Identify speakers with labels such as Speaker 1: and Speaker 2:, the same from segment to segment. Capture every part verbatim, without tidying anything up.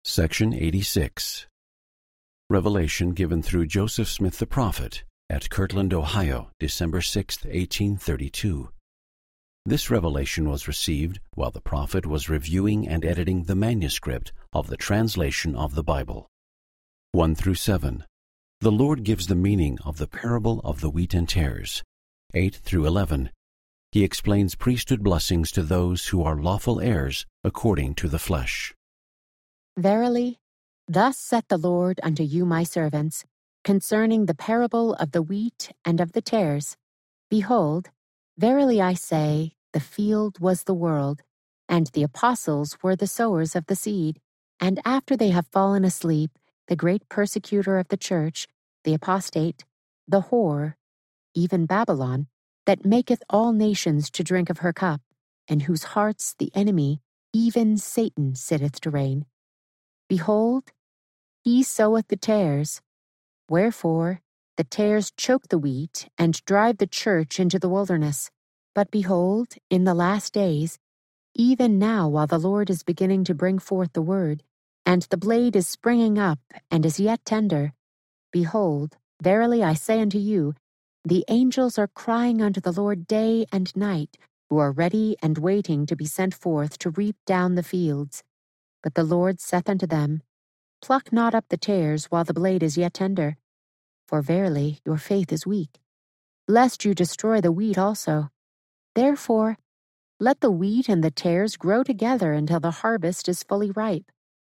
Speaker 1: Section eighty-six. Revelation given through Joseph Smith the Prophet at Kirtland, Ohio, December sixth, eighteen thirty-two. This revelation was received while the prophet was reviewing and editing the manuscript of the translation of the Bible. one through seven. The Lord gives the meaning of the parable of the wheat and tares. eight through eleven. He explains priesthood blessings to those who are lawful heirs according to the flesh.
Speaker 2: Verily, thus saith the Lord unto you, my servants, concerning the parable of the wheat and of the tares. Behold, verily I say, the field was the world, and the apostles were the sowers of the seed. And after they have fallen asleep, the great persecutor of the church, the apostate, the whore, even Babylon, that maketh all nations to drink of her cup, in whose hearts the enemy, even Satan, sitteth to reign. Behold, he soweth the tares. Wherefore the tares choke the wheat, and drive the church into the wilderness. But behold, in the last days, even now while the Lord is beginning to bring forth the word, and the blade is springing up, and is yet tender, behold, verily I say unto you, the angels are crying unto the Lord day and night, who are ready and waiting to be sent forth to reap down the fields. But the Lord saith unto them, Pluck not up the tares while the blade is yet tender, for verily your faith is weak, lest you destroy the wheat also. Therefore, let the wheat and the tares grow together until the harvest is fully ripe.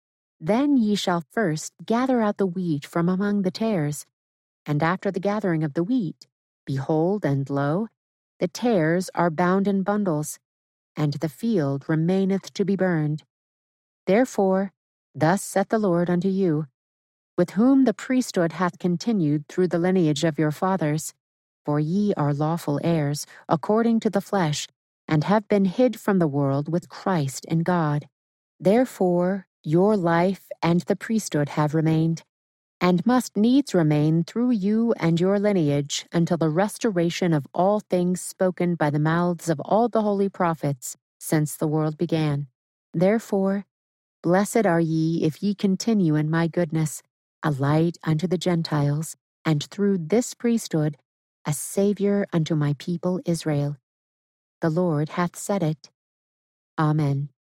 Speaker 2: Then ye shall first gather out the wheat from among the tares, and after the gathering of the wheat, behold, and lo, the tares are bound in bundles, and the field remaineth to be burned. Therefore, thus saith the Lord unto you, with whom the priesthood hath continued through the lineage of your fathers, for ye are lawful heirs, according to the flesh, and have been hid from the world with Christ in God. Therefore your life and the priesthood have remained, and must needs remain through you and your lineage until the restoration of all things spoken by the mouths of all the holy prophets since the world began. Therefore, blessed are ye if ye continue in my goodness, a light unto the Gentiles, and through this priesthood a Savior unto my people Israel. The Lord hath said it. Amen.